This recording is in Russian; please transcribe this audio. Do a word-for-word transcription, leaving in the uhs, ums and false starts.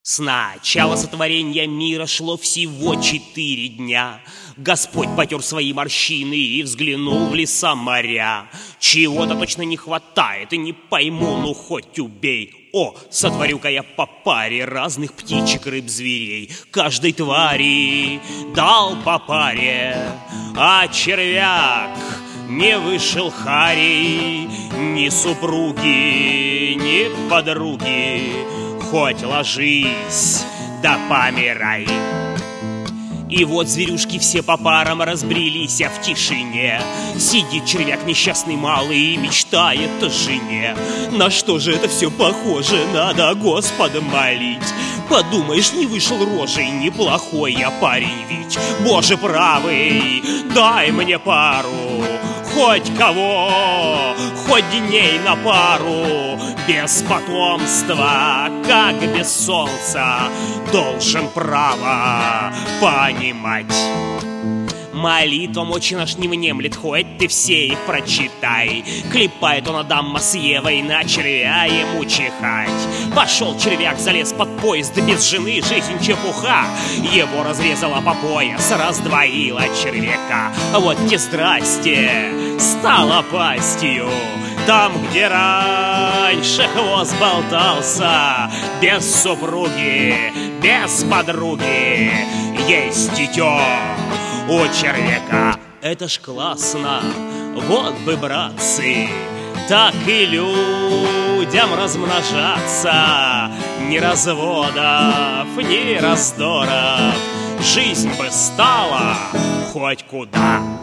Сначала сотворения мира шло всего четыре дня. Господь потер свои морщины и взглянул в леса моря. Чего-то точно не хватает, и не пойму, ну хоть убей. О, сотворю-ка я по паре разных птичек, рыб, зверей. Каждой твари дал по паре, а червяк не вышел харей. Ни супруги, ни подруги, хоть ложись да помирай. И вот зверюшки все по парам разбрелись, а в тишине сидит червяк несчастный малый и мечтает о жене. На что же это все похоже? Надо Господа молить. Подумаешь, не вышел рожей, неплохой я парень ведь. Боже правый, дай мне пару, хоть кого, хоть дней на пару. Без потомства, как без солнца, должен право понимать. Молитвам «Отче наш» не внемлет, хоть ты все их прочитай. Клепает он Адама с Евой, на червя ему чихать. Пошел червяк, залез под поезд, без жены жизнь чепуха. Его разрезала по пояс, раздвоила червяка. Вот те здрасте, стала пастью там, где раньше хвост болтался. Без супруги, без подруги есть дитё у червяка. Это ж классно, вот бы, братцы, так и людям размножаться. Ни разводов, ни раздоров, жизнь бы стала хоть куда.